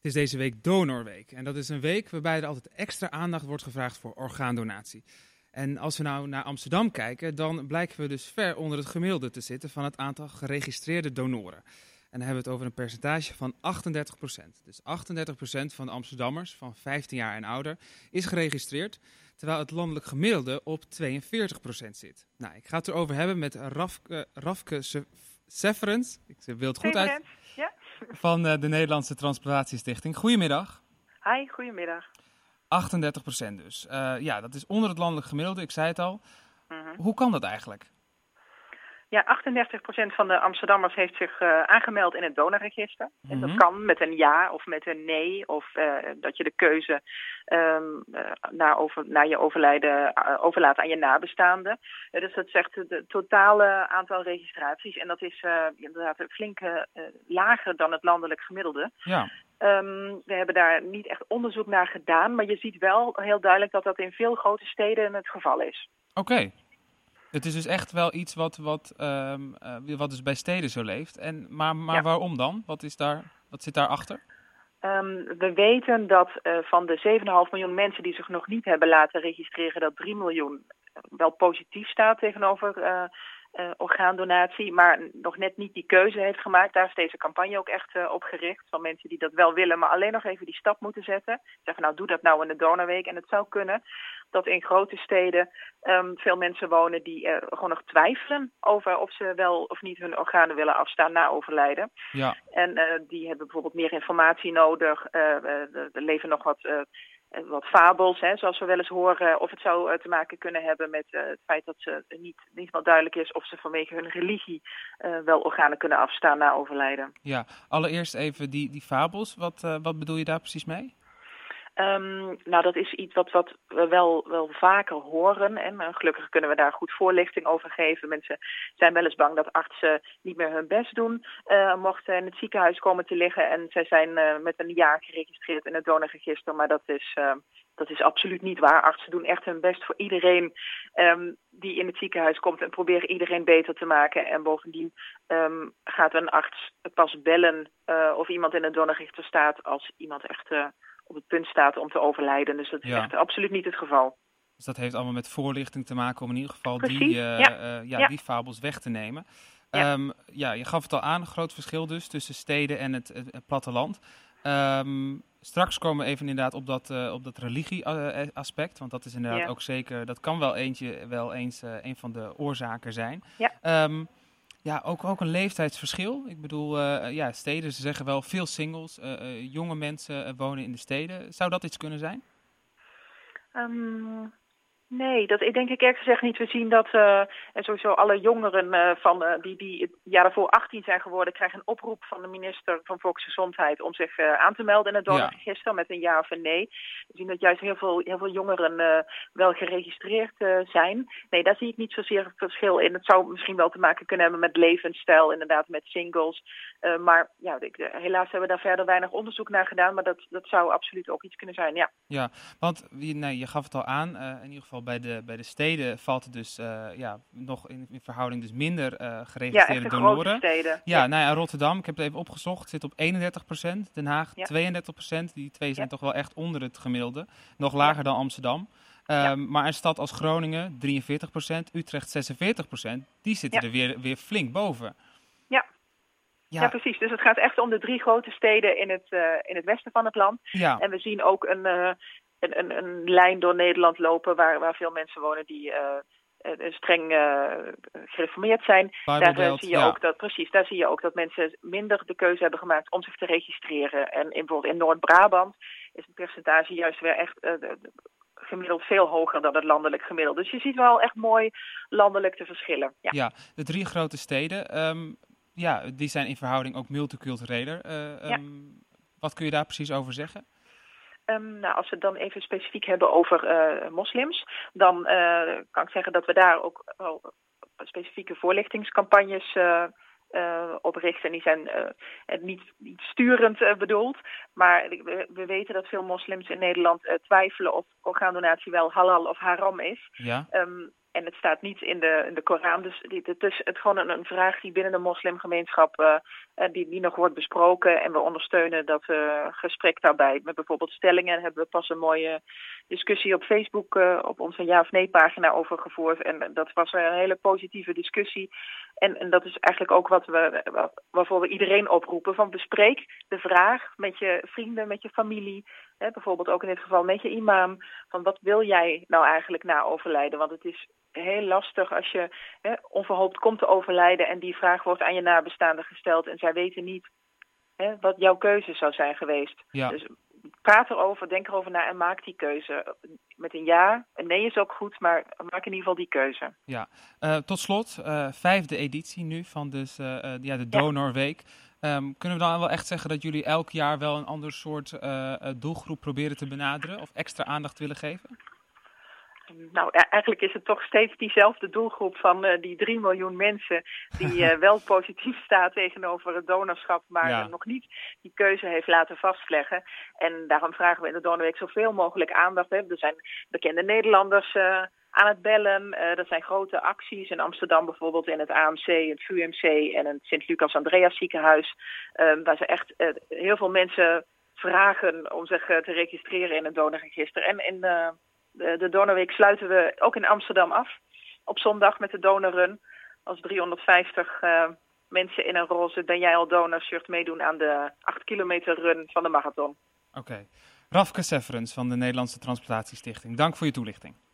Het is deze week Donorweek en dat is een week waarbij er altijd extra aandacht wordt gevraagd voor orgaandonatie. En als we nou naar Amsterdam kijken, dan blijken we dus ver onder het gemiddelde te zitten van het aantal geregistreerde donoren. En dan hebben we het over een percentage van 38%. Dus 38% van de Amsterdammers van 15 jaar en ouder is geregistreerd, terwijl het landelijk gemiddelde op 42% zit. Nou, ik ga het erover hebben met Rafke Severens, ik wil het goed uit, ja. van de Nederlandse Transplantatiestichting. Goedemiddag. Hi, goedemiddag. 38% dus. Ja, dat is onder het landelijk gemiddelde, ik zei het al. Mm-hmm. Hoe kan dat eigenlijk? Ja, 38% van de Amsterdammers heeft zich aangemeld in het donorregister. Mm-hmm. En dat kan met een ja of met een nee. Of dat je de keuze na je overlijden overlaat aan je nabestaanden. Dus dat zegt het totale aantal registraties. En dat is inderdaad flink lager dan het landelijk gemiddelde. Ja. We hebben daar niet echt onderzoek naar gedaan. Maar je ziet wel heel duidelijk dat dat in veel grote steden het geval is. Oké. Het is dus echt wel iets wat dus bij steden zo leeft. Maar ja. Waarom dan? Wat zit daarachter? We weten dat van de 7,5 miljoen mensen die zich nog niet hebben laten registreren, dat 3 miljoen wel positief staat tegenover orgaandonatie, maar nog net niet die keuze heeft gemaakt. Daar is deze campagne ook echt op gericht. Van mensen die dat wel willen, maar alleen nog even die stap moeten zetten. Zeggen, nou doe dat nou in de donorweek. En het zou kunnen dat in grote steden veel mensen wonen die gewoon nog twijfelen over of ze wel of niet hun organen willen afstaan na overlijden. Ja. En die hebben bijvoorbeeld meer informatie nodig. Er leven nog wat fabels, zoals we wel eens horen, of het zou te maken kunnen hebben met het feit dat ze niet wel duidelijk is of ze vanwege hun religie wel organen kunnen afstaan na overlijden. Ja, allereerst even die fabels. Wat bedoel je daar precies mee? Nou, dat is iets wat we wel vaker horen. En gelukkig kunnen we daar goed voorlichting over geven. Mensen zijn wel eens bang dat artsen niet meer hun best doen. Mochten in het ziekenhuis komen te liggen en zij zijn met een jaar geregistreerd in het donorregister. Maar dat is absoluut niet waar. Artsen doen echt hun best voor iedereen die in het ziekenhuis komt en proberen iedereen beter te maken. En bovendien gaat een arts pas bellen of iemand in het donorregister staat als iemand echt op het punt staat om te overlijden. Dus dat is echt absoluut niet het geval. Dus dat heeft allemaal met voorlichting te maken om in ieder geval die fabels weg te nemen. Ja. Je gaf het al aan, een groot verschil dus tussen steden en het platteland. Straks komen we even inderdaad op dat religie-aspect, want dat is inderdaad ook zeker, dat kan wel eens een van de oorzaken zijn. Ja. Ook een leeftijdsverschil. Ik bedoel, steden, ze zeggen wel veel singles, jonge mensen wonen in de steden. Zou dat iets kunnen zijn? Nee, dat denk ik eerlijk gezegd niet. We zien dat sowieso alle jongeren die het jaar daarvoor 18 zijn geworden, krijgen een oproep van de minister van Volksgezondheid om zich aan te melden in het donorregister met een ja of een nee. We zien dat juist heel veel jongeren wel geregistreerd zijn. Nee, daar zie ik niet zozeer het verschil in. Het zou misschien wel te maken kunnen hebben met levensstijl, inderdaad met singles. Maar ja, helaas hebben we daar verder weinig onderzoek naar gedaan, maar dat zou absoluut ook iets kunnen zijn, ja. Ja, want je gaf het al aan, in ieder geval bij de steden valt het dus nog in verhouding dus minder geregistreerde donoren. Grote steden. Ja, Rotterdam, ik heb het even opgezocht, zit op 31%. Den Haag 32%. Die twee zijn toch wel echt onder het gemiddelde. Nog lager dan Amsterdam. Maar een stad als Groningen 43%, Utrecht 46%. Die zitten er weer flink boven. Ja, precies. Dus het gaat echt om de 3 grote steden in het westen van het land. Ja. En we zien ook een lijn door Nederland lopen waar veel mensen wonen die streng gereformeerd zijn. Daar zie je ook dat mensen minder de keuze hebben gemaakt om zich te registreren. En bijvoorbeeld in Noord-Brabant is het percentage juist weer echt gemiddeld veel hoger dan het landelijk gemiddelde. Dus je ziet wel echt mooi landelijk de verschillen. Ja, de 3 grote steden, die zijn in verhouding ook multicultureler. Wat kun je daar precies over zeggen? Als we het dan even specifiek hebben over moslims, dan kan ik zeggen dat we daar ook wel specifieke voorlichtingscampagnes op richten. En die zijn niet sturend bedoeld, maar we weten dat veel moslims in Nederland twijfelen of orgaandonatie wel halal of haram is. Ja. En het staat niet in de Koran. Dus het is gewoon een vraag die binnen de moslimgemeenschap die nog wordt besproken. En we ondersteunen dat gesprek daarbij. Met bijvoorbeeld stellingen hebben we pas een mooie discussie op Facebook op onze ja of nee pagina over gevoerd. En dat was een hele positieve discussie. En dat is eigenlijk ook waarvoor we iedereen oproepen. Van bespreek de vraag met je vrienden, met je familie. Bijvoorbeeld ook in dit geval met je imam. Van wat wil jij nou eigenlijk na overlijden? Want het is heel lastig als je onverhoopt komt te overlijden en die vraag wordt aan je nabestaanden gesteld en zij weten niet wat jouw keuze zou zijn geweest. Ja. Dus praat erover, denk erover na en maak die keuze. Met een ja, een nee is ook goed, maar maak in ieder geval die keuze. Ja, tot slot, 5e editie nu van dus, de Donorweek. Kunnen we dan wel echt zeggen dat jullie elk jaar wel een ander soort doelgroep proberen te benaderen of extra aandacht willen geven? Nou, eigenlijk is het toch steeds diezelfde doelgroep van die 3 miljoen mensen die wel positief staat tegenover het donorschap, maar nog niet die keuze heeft laten vastleggen. En daarom vragen we in de Donorweek zoveel mogelijk aandacht. Er zijn bekende Nederlanders aan het bellen. Er zijn grote acties in Amsterdam bijvoorbeeld in het AMC, het VUMC en het Sint-Lucas-Andreas ziekenhuis, waar ze echt heel veel mensen vragen om zich te registreren in het donorregister. En de Donorweek sluiten we ook in Amsterdam af. Op zondag met de donorrun. Als 350 mensen in een roze Ben jij al donor shirt meedoen aan de 8 kilometer run van de marathon. Oké. Rafke Sefferens van de Nederlandse Transplantatiestichting. Dank voor je toelichting.